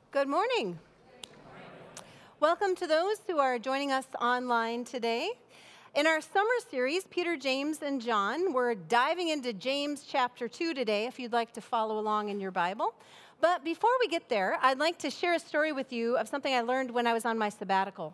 Good morning. Welcome to those who are joining us online today. In our summer series, Peter, James, and John, we're diving into James chapter 2 today, if you'd like to follow along in your Bible. But before we get there, I'd like to share a story with you of something I learned when I was on my sabbatical.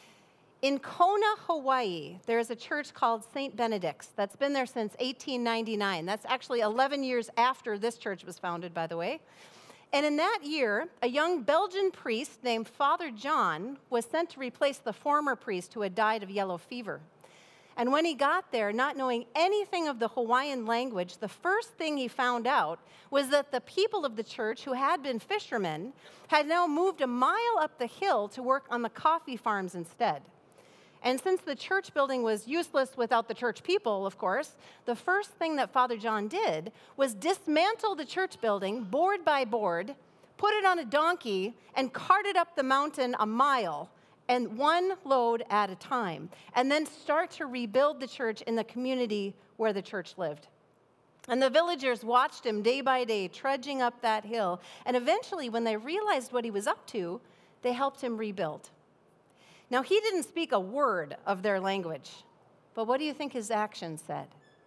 In Kona, Hawaii, there is a church called St. Benedict's that's been there since 1899. That's actually 11 years after this church was founded, by the way. And in that year, a young Belgian priest named Father John was sent to replace the former priest who had died of yellow fever. And when he got there, not knowing anything of the Hawaiian language, the first thing he found out was that the people of the church, who had been fishermen, had now moved a mile up the hill to work on the coffee farms instead. And since the church building was useless without the church people, of course, the first thing that Father John did was dismantle the church building board by board, put it on a donkey, and cart it up the mountain a mile, and one load at a time, and then start to rebuild the church in the community where the church lived. And the villagers watched him day by day, trudging up that hill, and eventually, when they realized what he was up to, they helped him rebuild. Now, he didn't speak a word of their language, but what do you think his actions said?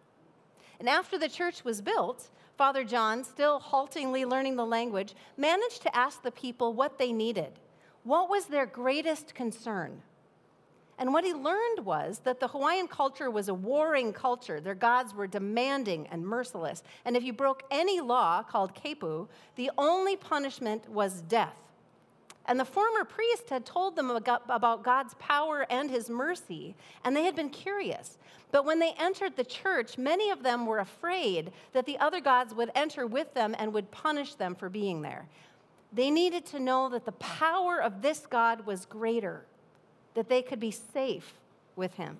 And after the church was built, Father John, still haltingly learning the language, managed to ask the people what they needed. What was their greatest concern? And what he learned was that the Hawaiian culture was a warring culture. Their gods were demanding and merciless. And if you broke any law called kepu, the only punishment was death. And the former priest had told them about God's power and his mercy, and they had been curious. But when they entered the church, many of them were afraid that the other gods would enter with them and would punish them for being there. They needed to know that the power of this God was greater, that they could be safe with him.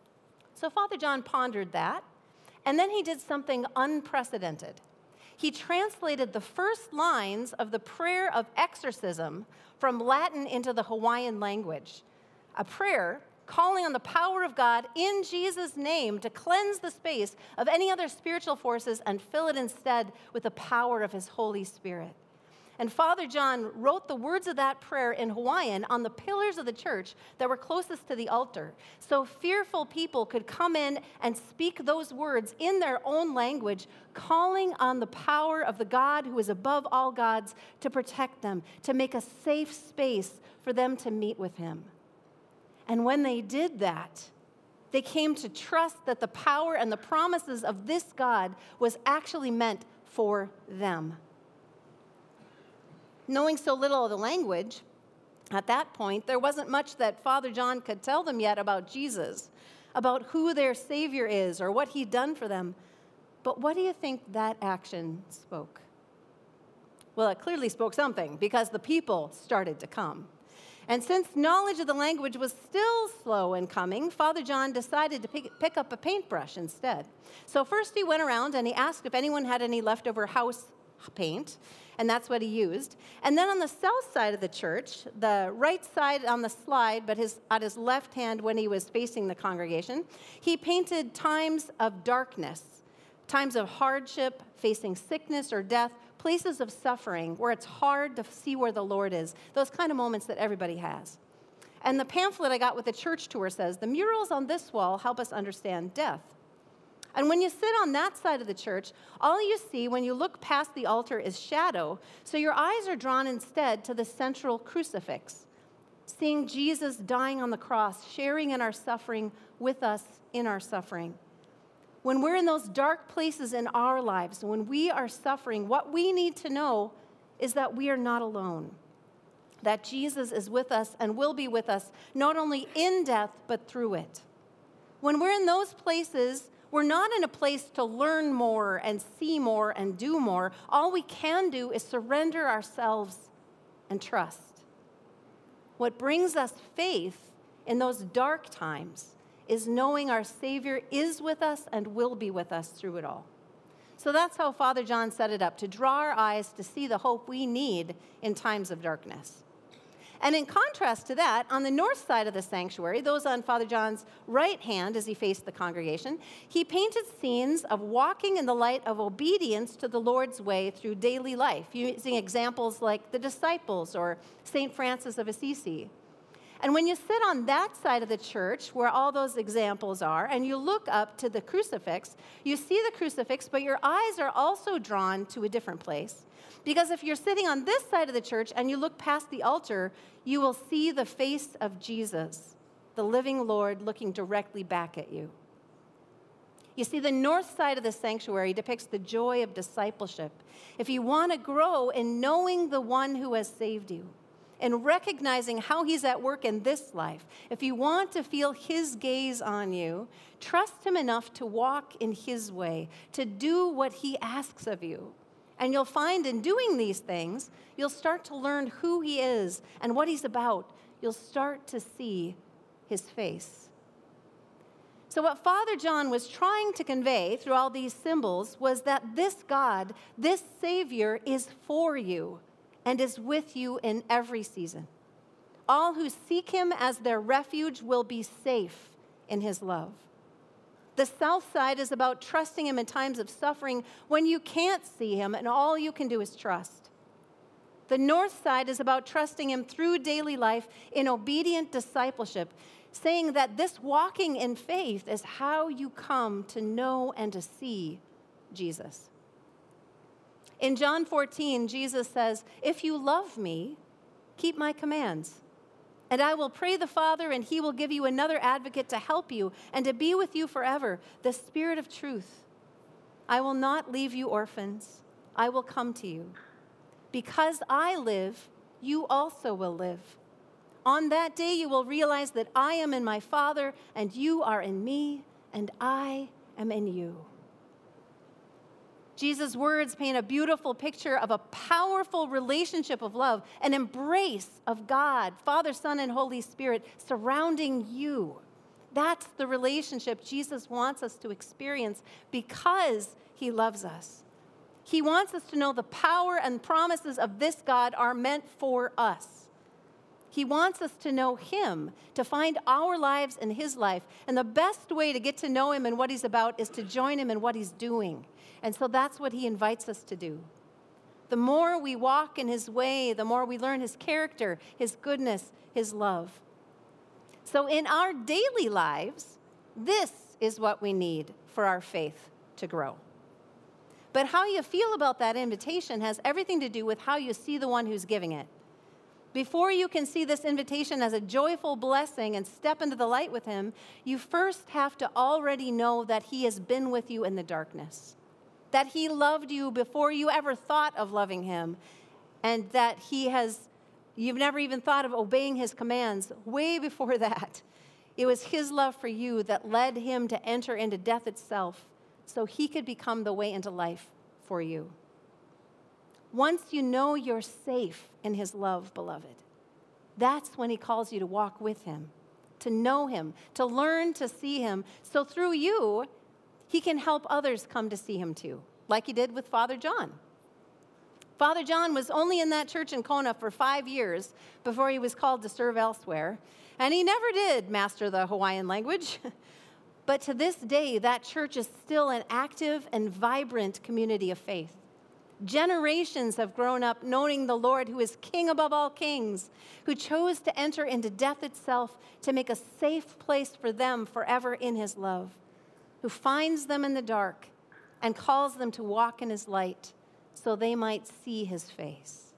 So Father John pondered that, and then he did something unprecedented. He translated the first lines of the prayer of exorcism from Latin into the Hawaiian language, a prayer calling on the power of God in Jesus' name to cleanse the space of any other spiritual forces and fill it instead with the power of his Holy Spirit. And Father John wrote the words of that prayer in Hawaiian on the pillars of the church that were closest to the altar, so fearful people could come in and speak those words in their own language, calling on the power of the God who is above all gods to protect them, to make a safe space for them to meet with him. And when they did that, they came to trust that the power and the promises of this God was actually meant for them. Knowing so little of the language, at that point, there wasn't much that Father John could tell them yet about Jesus, about who their Savior is or what he'd done for them. But what do you think that action spoke? Well, it clearly spoke something, because the people started to come. And since knowledge of the language was still slow in coming, Father John decided to pick up a paintbrush instead. So first he went around and he asked if anyone had any leftover house paint, and that's what he used. And then on the south side of the church, the right side on the slide, but at his left hand when he was facing the congregation, he painted times of darkness, times of hardship, facing sickness or death, places of suffering where it's hard to see where the Lord is, those kind of moments that everybody has. And the pamphlet I got with the church tour says, the murals on this wall help us understand death. And when you sit on that side of the church, all you see when you look past the altar is shadow, so your eyes are drawn instead to the central crucifix, seeing Jesus dying on the cross, sharing in our suffering with us in our suffering. When we're in those dark places in our lives, when we are suffering, what we need to know is that we are not alone, that Jesus is with us and will be with us, not only in death, but through it. When we're in those places, we're not in a place to learn more and see more and do more. All we can do is surrender ourselves and trust. What brings us faith in those dark times is knowing our Savior is with us and will be with us through it all. So that's how Father John set it up, to draw our eyes to see the hope we need in times of darkness. And in contrast to that, on the north side of the sanctuary, those on Father John's right hand as he faced the congregation, he painted scenes of walking in the light of obedience to the Lord's way through daily life, using examples like the disciples or St. Francis of Assisi. And when you sit on that side of the church where all those examples are, and you look up to the crucifix, you see the crucifix, but your eyes are also drawn to a different place. Because if you're sitting on this side of the church and you look past the altar, you will see the face of Jesus, the living Lord, looking directly back at you. You see, the north side of the sanctuary depicts the joy of discipleship. If you want to grow in knowing the one who has saved you and recognizing how he's at work in this life, if you want to feel his gaze on you, trust him enough to walk in his way, to do what he asks of you. And you'll find in doing these things, you'll start to learn who he is and what he's about. You'll start to see his face. So what Father John was trying to convey through all these symbols was that this God, this Savior, is for you and is with you in every season. All who seek him as their refuge will be safe in his love. The south side is about trusting him in times of suffering when you can't see him and all you can do is trust. The north side is about trusting him through daily life in obedient discipleship, saying that this walking in faith is how you come to know and to see Jesus. In John 14, Jesus says, "If you love me, keep my commands. And I will pray the Father, and he will give you another advocate to help you and to be with you forever, the Spirit of truth. I will not leave you orphans. I will come to you. Because I live, you also will live. On that day you will realize that I am in my Father, and you are in me, and I am in you." Jesus' words paint a beautiful picture of a powerful relationship of love, an embrace of God, Father, Son, and Holy Spirit surrounding you. That's the relationship Jesus wants us to experience because he loves us. He wants us to know the power and promises of this God are meant for us. He wants us to know him, to find our lives in his life. And the best way to get to know him and what he's about is to join him in what he's doing. And so that's what he invites us to do. The more we walk in his way, the more we learn his character, his goodness, his love. So in our daily lives, this is what we need for our faith to grow. But how you feel about that invitation has everything to do with how you see the one who's giving it. Before you can see this invitation as a joyful blessing and step into the light with him, you first have to already know that he has been with you in the darkness, that he loved you before you ever thought of loving him, and that you've never even thought of obeying his commands way before that. It was his love for you that led him to enter into death itself so he could become the way into life for you. Once you know you're safe in his love, beloved, that's when he calls you to walk with him, to know him, to learn to see him, so through you, he can help others come to see him too, like he did with Father John. Father John was only in that church in Kona for 5 years before he was called to serve elsewhere, and he never did master the Hawaiian language. But to this day, that church is still an active and vibrant community of faith. Generations have grown up knowing the Lord who is king above all kings, who chose to enter into death itself to make a safe place for them forever in his love, who finds them in the dark and calls them to walk in his light so they might see his face.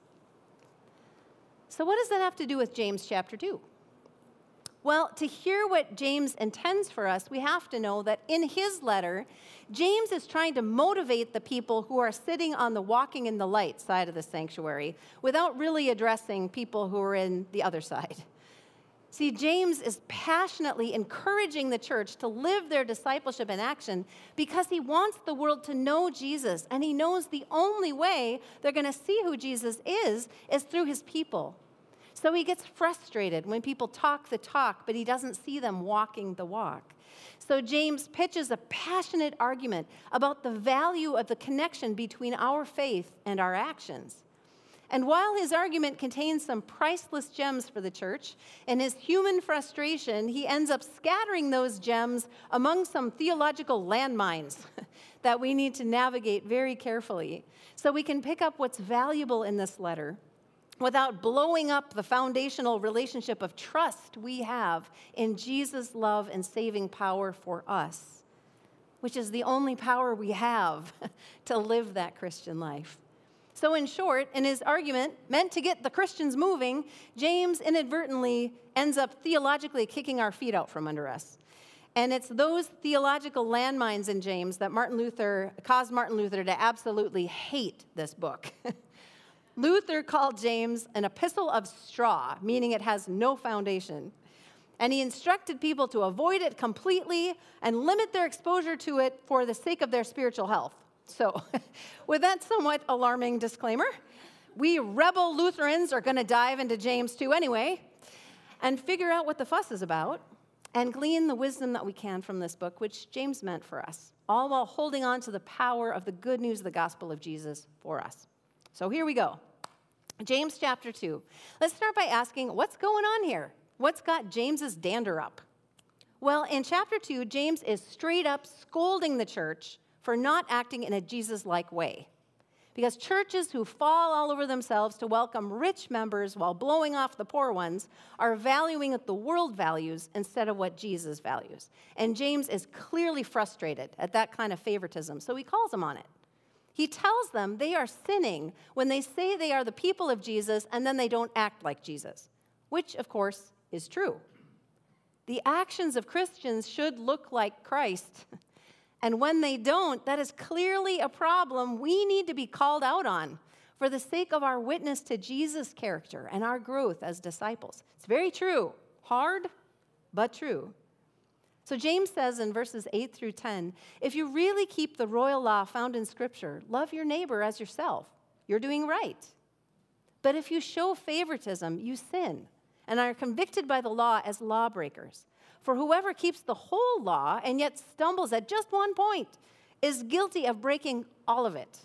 So what does that have to do with James chapter 2? Well, to hear what James intends for us, we have to know that in his letter, James is trying to motivate the people who are sitting on the walking in the light side of the sanctuary without really addressing people who are in the other side. See, James is passionately encouraging the church to live their discipleship in action because he wants the world to know Jesus, and he knows the only way they're going to see who Jesus is through his people. So he gets frustrated when people talk the talk, but he doesn't see them walking the walk. So James pitches a passionate argument about the value of the connection between our faith and our actions. And while his argument contains some priceless gems for the church, in his human frustration, he ends up scattering those gems among some theological landmines that we need to navigate very carefully so we can pick up what's valuable in this letter without blowing up the foundational relationship of trust we have in Jesus' love and saving power for us, which is the only power we have to live that Christian life. So in short, in his argument, meant to get the Christians moving, James inadvertently ends up theologically kicking our feet out from under us. And it's those theological landmines in James that caused Martin Luther to absolutely hate this book. Luther called James an epistle of straw, meaning it has no foundation. And he instructed people to avoid it completely and limit their exposure to it for the sake of their spiritual health. So, with that somewhat alarming disclaimer, we rebel Lutherans are going to dive into James 2 anyway and figure out what the fuss is about and glean the wisdom that we can from this book, which James meant for us, all while holding on to the power of the good news of the gospel of Jesus for us. So here we go. James chapter 2. Let's start by asking, what's going on here? What's got James's dander up? Well, in chapter 2, James is straight up scolding the church for not acting in a Jesus-like way. Because churches who fall all over themselves to welcome rich members while blowing off the poor ones are valuing what the world values instead of what Jesus values. And James is clearly frustrated at that kind of favoritism, so he calls them on it. He tells them they are sinning when they say they are the people of Jesus and then they don't act like Jesus, which, of course, is true. The actions of Christians should look like Christ. And when they don't, that is clearly a problem we need to be called out on for the sake of our witness to Jesus' character and our growth as disciples. It's very true. Hard, but true. So James says in verses 8 through 10, if you really keep the royal law found in Scripture, love your neighbor as yourself, you're doing right. But if you show favoritism, you sin and are convicted by the law as lawbreakers. For whoever keeps the whole law and yet stumbles at just one point is guilty of breaking all of it.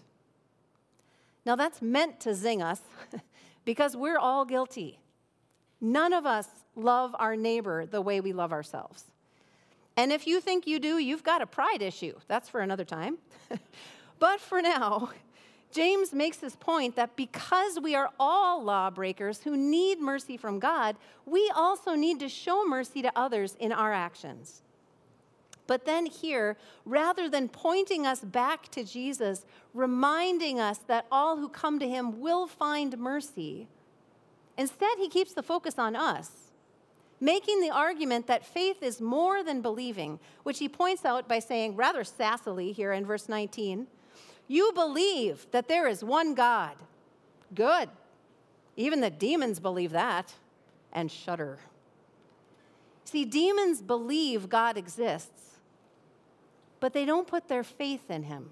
Now that's meant to zing us because we're all guilty. None of us love our neighbor the way we love ourselves. And if you think you do, you've got a pride issue. That's for another time. But for now, James makes this point that because we are all lawbreakers who need mercy from God, we also need to show mercy to others in our actions. But then here, rather than pointing us back to Jesus, reminding us that all who come to him will find mercy, instead he keeps the focus on us, making the argument that faith is more than believing, which he points out by saying rather sassily here in verse 19, you believe that there is one God. Good. Even the demons believe that and shudder. See, demons believe God exists, but they don't put their faith in him.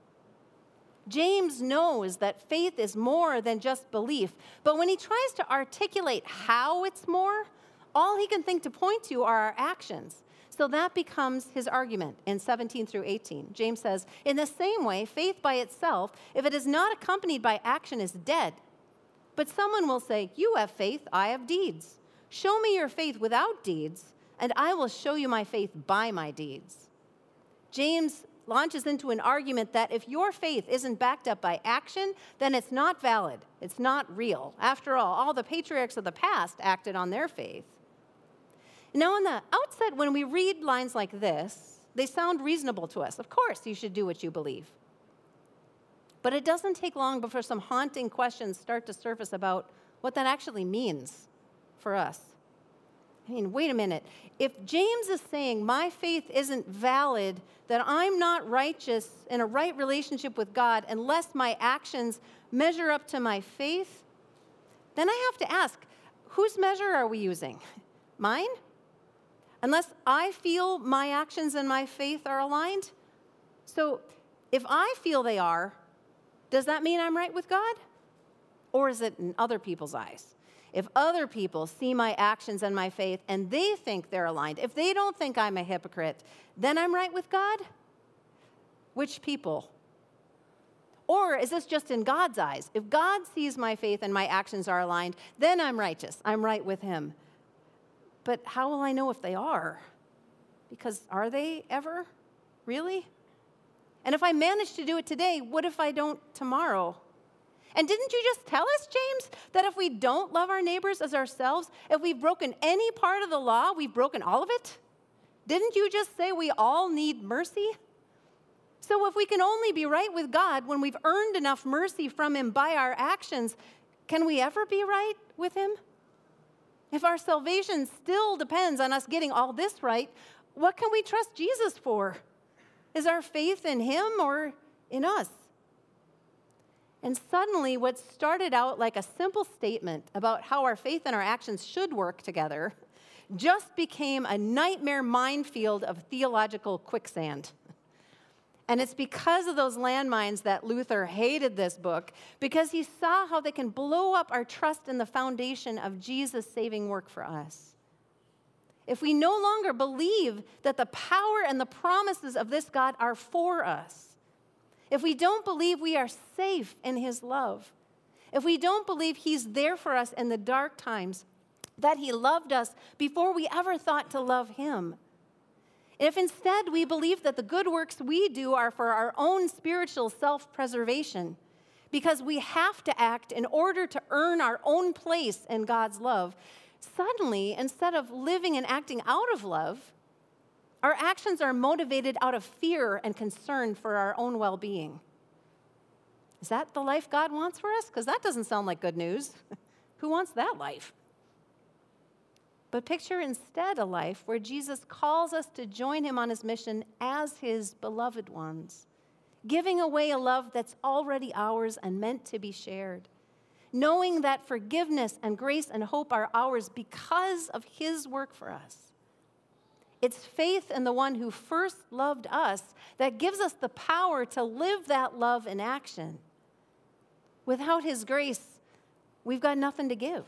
James knows that faith is more than just belief, but when he tries to articulate how it's more, all he can think to point to are our actions. So that becomes his argument in 17 through 18. James says, in the same way, faith by itself, if it is not accompanied by action, is dead. But someone will say, you have faith, I have deeds. Show me your faith without deeds, and I will show you my faith by my deeds. James launches into an argument that if your faith isn't backed up by action, then it's not valid. It's not real. After all the patriarchs of the past acted on their faith. Now, on the outset, when we read lines like this, they sound reasonable to us. Of course, you should do what you believe. But it doesn't take long before some haunting questions start to surface about what that actually means for us. I mean, wait a minute. If James is saying my faith isn't valid, that I'm not righteous in a right relationship with God unless my actions measure up to my faith, then I have to ask, whose measure are we using? Mine? Unless I feel my actions and my faith are aligned? So if I feel they are, does that mean I'm right with God? Or is it in other people's eyes? If other people see my actions and my faith and they think they're aligned, if they don't think I'm a hypocrite, then I'm right with God? Which people? Or is this just in God's eyes? If God sees my faith and my actions are aligned, then I'm righteous. I'm right with him. But how will I know if they are? Because are they ever? Really? And if I manage to do it today, what if I don't tomorrow? And didn't you just tell us, James, that if we don't love our neighbors as ourselves, if we've broken any part of the law, we've broken all of it? Didn't you just say we all need mercy? So if we can only be right with God when we've earned enough mercy from him by our actions, can we ever be right with him? If our salvation still depends on us getting all this right, what can we trust Jesus for? Is our faith in him or in us? And suddenly, what started out like a simple statement about how our faith and our actions should work together just became a nightmare minefield of theological quicksand. And it's because of those landmines that Luther hated this book, because he saw how they can blow up our trust in the foundation of Jesus' saving work for us. If we no longer believe that the power and the promises of this God are for us, if we don't believe we are safe in his love, if we don't believe he's there for us in the dark times, that he loved us before we ever thought to love him, if instead we believe that the good works we do are for our own spiritual self-preservation, because we have to act in order to earn our own place in God's love, suddenly, instead of living and acting out of love, our actions are motivated out of fear and concern for our own well-being. Is that the life God wants for us? Because that doesn't sound like good news. Who wants that life? But picture instead a life where Jesus calls us to join him on his mission as his beloved ones, giving away a love that's already ours and meant to be shared, knowing that forgiveness and grace and hope are ours because of his work for us. It's faith in the one who first loved us that gives us the power to live that love in action. Without his grace, we've got nothing to give.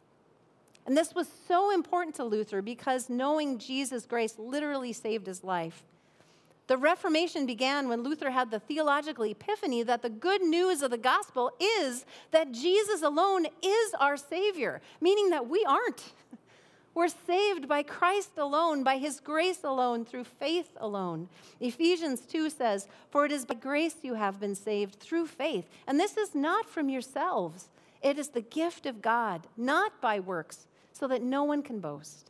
And this was so important to Luther because knowing Jesus' grace literally saved his life. The Reformation began when Luther had the theological epiphany that the good news of the gospel is that Jesus alone is our Savior, meaning that we aren't. We're saved by Christ alone, by his grace alone, through faith alone. Ephesians 2 says, "For it is by grace you have been saved through faith. And this is not from yourselves. It is the gift of God, not by works, so that no one can boast."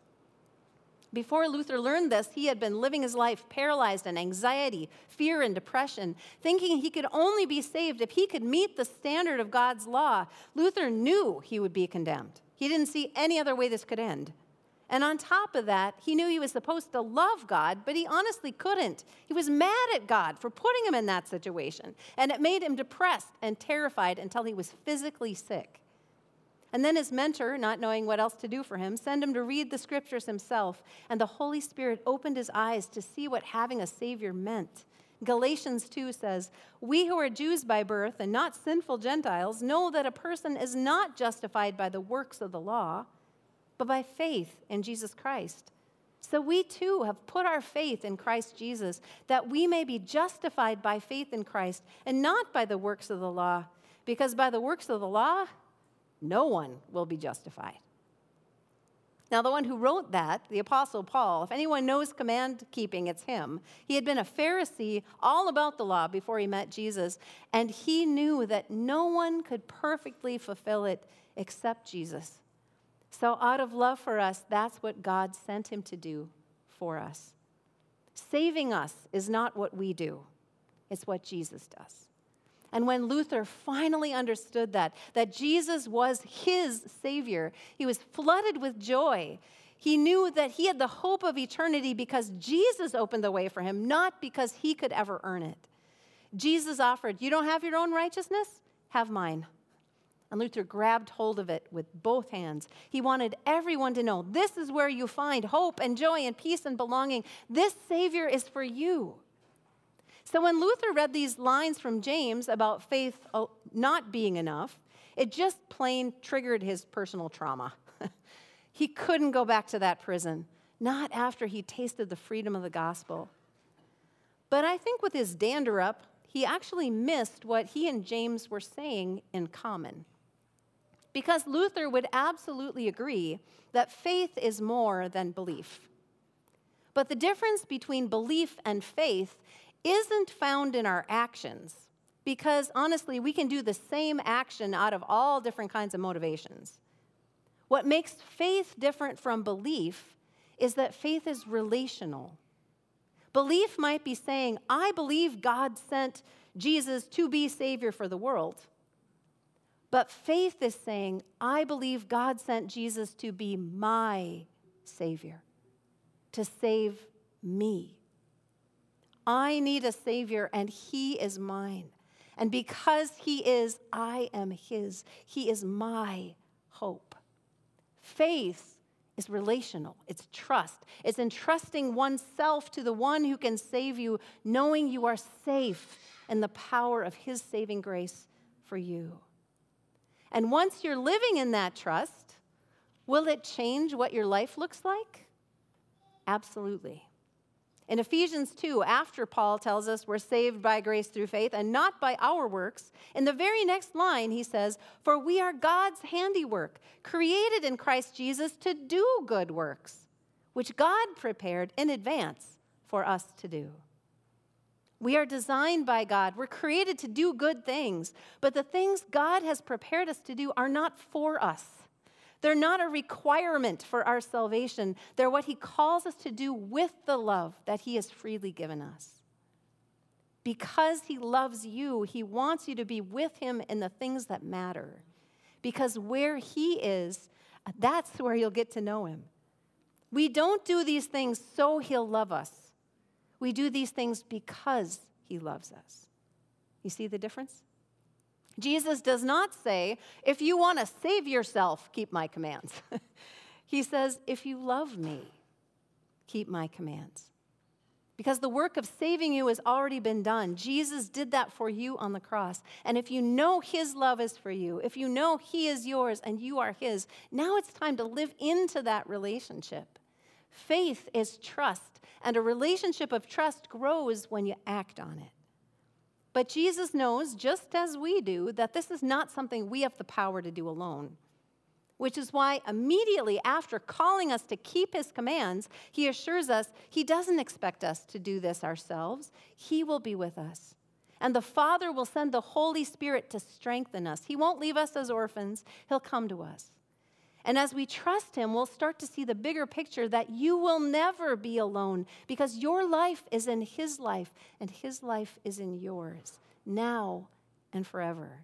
Before Luther learned this, he had been living his life paralyzed in anxiety, fear, and depression, thinking he could only be saved if he could meet the standard of God's law. Luther knew he would be condemned. He didn't see any other way this could end. And on top of that, he knew he was supposed to love God, but he honestly couldn't. He was mad at God for putting him in that situation, and it made him depressed and terrified until he was physically sick. And then his mentor, not knowing what else to do for him, sent him to read the scriptures himself, and the Holy Spirit opened his eyes to see what having a Savior meant. Galatians 2 says, "We who are Jews by birth and not sinful Gentiles know that a person is not justified by the works of the law, but by faith in Jesus Christ. So we too have put our faith in Christ Jesus, that we may be justified by faith in Christ and not by the works of the law, because by the works of the law, no one will be justified." Now, the one who wrote that, the Apostle Paul, if anyone knows command keeping, it's him. He had been a Pharisee all about the law before he met Jesus, and he knew that no one could perfectly fulfill it except Jesus. So out of love for us, that's what God sent him to do for us. Saving us is not what we do. It's what Jesus does. And when Luther finally understood that Jesus was his Savior, he was flooded with joy. He knew that he had the hope of eternity because Jesus opened the way for him, not because he could ever earn it. Jesus offered, "You don't have your own righteousness? Have mine." And Luther grabbed hold of it with both hands. He wanted everyone to know, this is where you find hope and joy and peace and belonging. This Savior is for you. So when Luther read these lines from James about faith not being enough, it just plain triggered his personal trauma. He couldn't go back to that prison, not after he tasted the freedom of the gospel. But I think with his dander up, he actually missed what he and James were saying in common. Because Luther would absolutely agree that faith is more than belief. But the difference between belief and faith isn't found in our actions, because honestly, we can do the same action out of all different kinds of motivations. What makes faith different from belief is that faith is relational. Belief might be saying, I believe God sent Jesus to be Savior for the world. But faith is saying, I believe God sent Jesus to be my Savior, to save me. I need a Savior, and He is mine. And because He is, I am His. He is my hope. Faith is relational. It's trust. It's entrusting oneself to the one who can save you, knowing you are safe in the power of His saving grace for you. And once you're living in that trust, will it change what your life looks like? Absolutely. In Ephesians 2, after Paul tells us we're saved by grace through faith and not by our works, in the very next line he says, for we are God's handiwork, created in Christ Jesus to do good works, which God prepared in advance for us to do. We are designed by God. We're created to do good things, but the things God has prepared us to do are not for us. They're not a requirement for our salvation. They're what He calls us to do with the love that He has freely given us. Because He loves you, He wants you to be with Him in the things that matter. Because where He is, that's where you'll get to know Him. We don't do these things so He'll love us. We do these things because He loves us. You see the difference? Jesus does not say, if you want to save yourself, keep my commands. He says, if you love me, keep my commands. Because the work of saving you has already been done. Jesus did that for you on the cross. And if you know His love is for you, if you know He is yours and you are His, now it's time to live into that relationship. Faith is trust, and a relationship of trust grows when you act on it. But Jesus knows, just as we do, that this is not something we have the power to do alone, which is why immediately after calling us to keep His commands, He assures us He doesn't expect us to do this ourselves. He will be with us. And the Father will send the Holy Spirit to strengthen us. He won't leave us as orphans. He'll come to us. And as we trust Him, we'll start to see the bigger picture that you will never be alone because your life is in His life and His life is in yours, now and forever.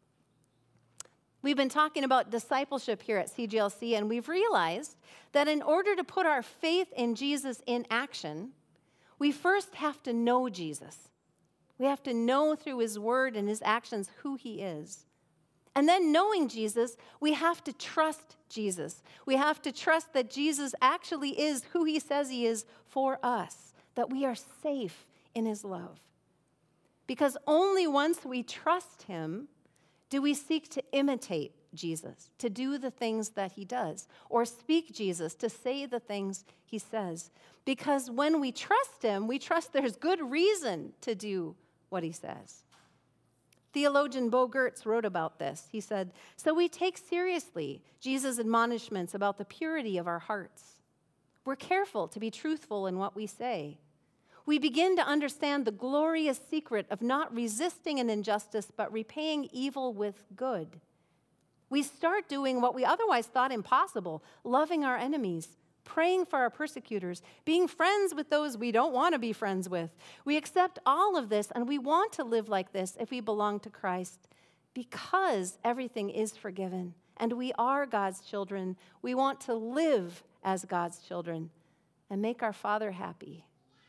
We've been talking about discipleship here at CGLC, and we've realized that in order to put our faith in Jesus in action, we first have to know Jesus. We have to know through His word and His actions who He is. And then knowing Jesus, we have to trust Jesus. We have to trust that Jesus actually is who He says He is for us, that we are safe in His love. Because only once we trust Him do we seek to imitate Jesus, to do the things that He does, or speak Jesus, to say the things He says. Because when we trust Him, we trust there's good reason to do what He says. Theologian Bo Gertz wrote about this. He said, so we take seriously Jesus' admonishments about the purity of our hearts. We're careful to be truthful in what we say. We begin to understand the glorious secret of not resisting an injustice, but repaying evil with good. We start doing what we otherwise thought impossible, loving our enemies, praying for our persecutors, being friends with those we don't want to be friends with. We accept all of this, and we want to live like this if we belong to Christ, because everything is forgiven, and we are God's children. We want to live as God's children and make our Father happy.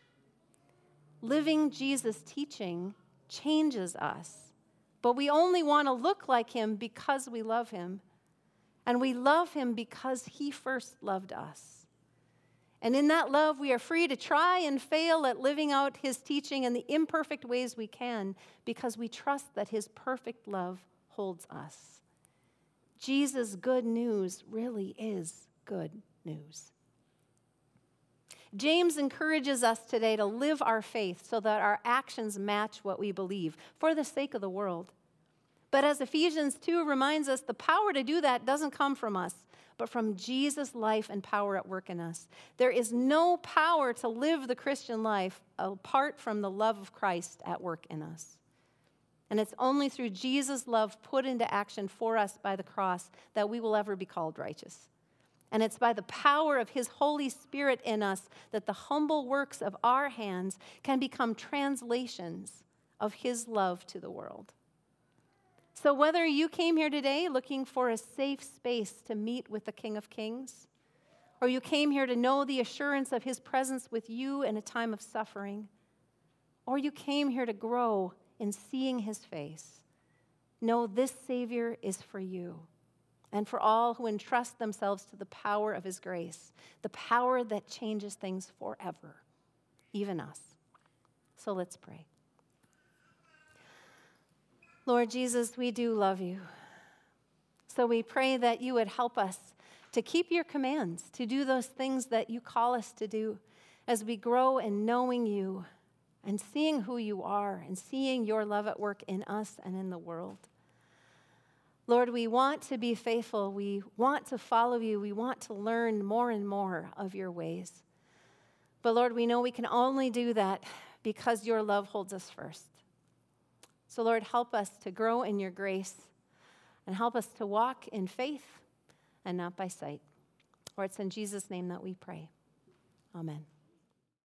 Living Jesus' teaching changes us, but we only want to look like Him because we love Him, and we love Him because He first loved us. And in that love, we are free to try and fail at living out His teaching in the imperfect ways we can because we trust that His perfect love holds us. Jesus' good news really is good news. James encourages us today to live our faith so that our actions match what we believe for the sake of the world. But as Ephesians 2 reminds us, the power to do that doesn't come from us, but from Jesus' life and power at work in us. There is no power to live the Christian life apart from the love of Christ at work in us. And it's only through Jesus' love put into action for us by the cross that we will ever be called righteous. And it's by the power of his Holy Spirit in us that the humble works of our hands can become translations of his love to the world. So whether you came here today looking for a safe space to meet with the King of Kings, or you came here to know the assurance of his presence with you in a time of suffering, or you came here to grow in seeing his face, know this Savior is for you and for all who entrust themselves to the power of his grace, the power that changes things forever, even us. So let's pray. Lord Jesus, we do love you. So we pray that you would help us to keep your commands, to do those things that you call us to do as we grow in knowing you and seeing who you are and seeing your love at work in us and in the world. Lord, we want to be faithful. We want to follow you. We want to learn more and more of your ways. But Lord, we know we can only do that because your love holds us first. So Lord, help us to grow in your grace and help us to walk in faith and not by sight. For it's in Jesus' name that we pray. Amen.